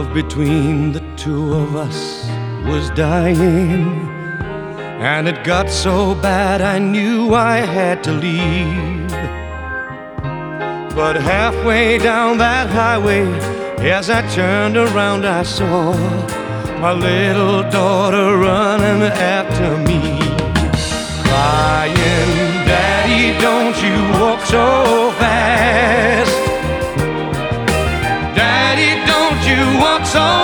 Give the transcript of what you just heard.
love between the two of us was dying, and it got so bad I knew I had to leave. But halfway down that highway, as I turned around, I saw my little daughter running after me, crying, "Daddy, don't you walk so fast. Daddy, don't you walk so